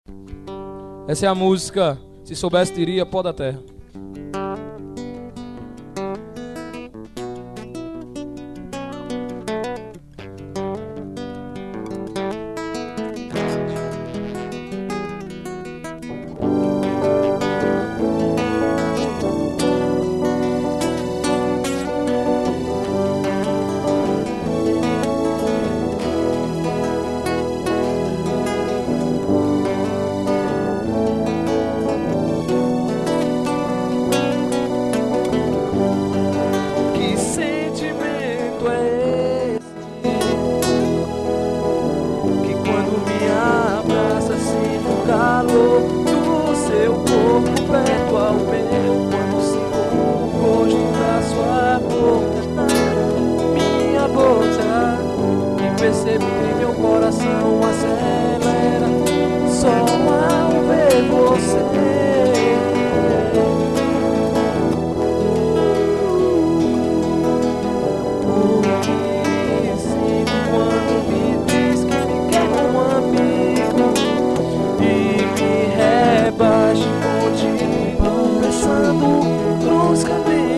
Essa é a música Se Soubesse Diria, Pó da Terra. Percebi que meu coração acelera só ao ver você. O que sinto quando me diz que me quer como amigo e me rebaixa, continuo pensando bruscamente.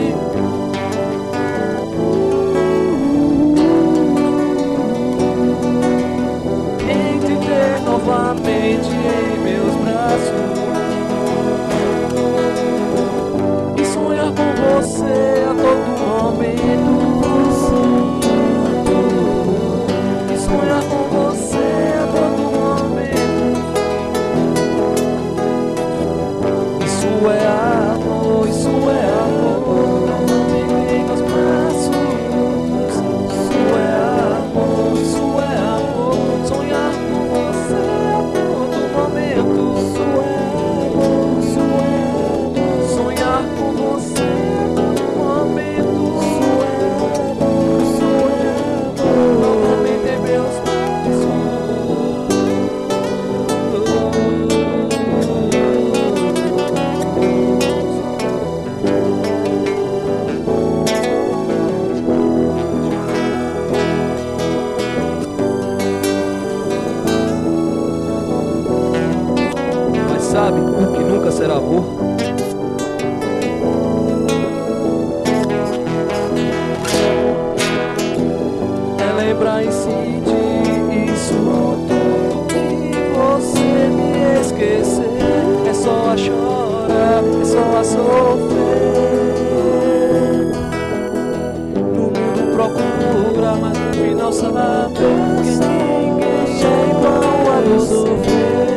Novamente em meus braços e sonhar com você a todo momento. E sonhar com você a todo momento. Isso é amor, isso é amor. Novamente em meus braços. Isso é amor, isso é amor. Sonhar com você a todo momento. Isso é amor, isso é amor. Sonhar com você a todo momento. Isso é amor, isso é amor. Novamente em meus braços. Mas sabe o que nunca será amor? É lembrar e sentir isso tudo que você me esquecer. É só a chorar, é só a sofrer. No mundo procura, mas no final sabe que ninguém é igual a eu sofrer.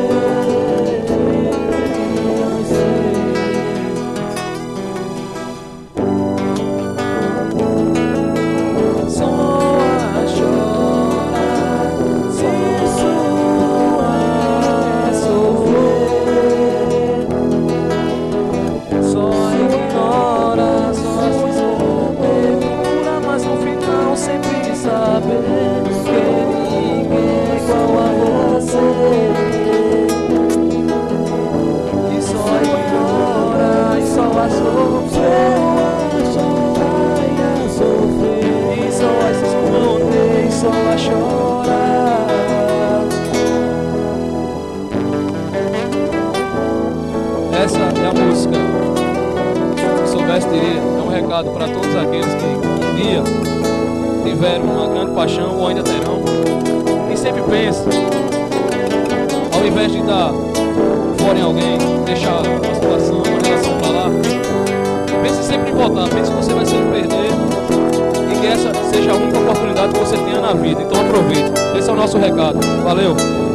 Essa é a música Se Soubesse Diria. É um recado para todos aqueles que um dia tiveram uma grande paixão ou ainda terão, e sempre pensa, ao invés de dar fora em alguém, deixar uma situação, uma relação pra lá, pense sempre em voltar, pense que você vai sempre perder e que essa seja a única oportunidade que você tenha na vida. Então aproveite. Esse é o nosso recado. Valeu!